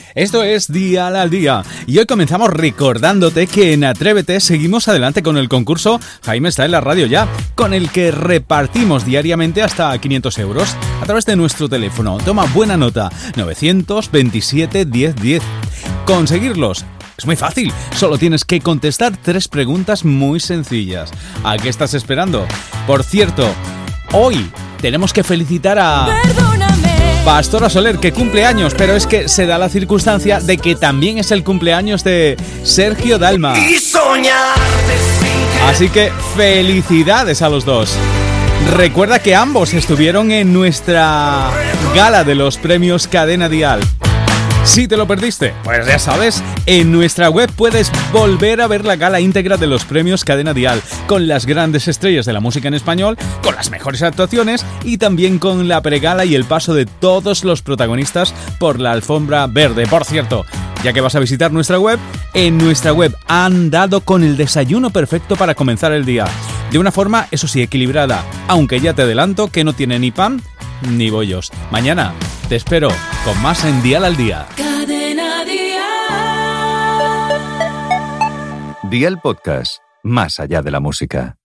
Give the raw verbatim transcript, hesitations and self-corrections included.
Esto es Dial al Día y hoy comenzamos recordándote que en Atrévete seguimos adelante con el concurso Jaime está en la radio ya, con el que repartimos diariamente hasta quinientos euros a través de nuestro teléfono. Toma buena nota, nueve veintisiete diez diez. Conseguirlos es muy fácil, solo tienes que contestar tres preguntas muy sencillas. ¿A qué estás esperando? Por cierto, hoy tenemos que felicitar a Pastora Soler, que cumple años, pero es que se da la circunstancia de que también es el cumpleaños de Sergio Dalma. Así que felicidades a los dos. Recuerda que ambos estuvieron en nuestra gala de los premios Cadena Dial. Si te lo perdiste, pues ya sabes, en nuestra web puedes volver a ver la gala íntegra de los premios Cadena Dial, con las grandes estrellas de la música en español, con las mejores actuaciones y también con la pregala y el paso de todos los protagonistas por la alfombra verde. Por cierto, ya que vas a visitar nuestra web, en nuestra web han dado con el desayuno perfecto para comenzar el día. De una forma, eso sí, equilibrada, aunque ya te adelanto que no tiene ni pan ni bollos. Mañana te espero con más en Dial al Día. Cadena Dial. Dial Podcast, más allá de la música.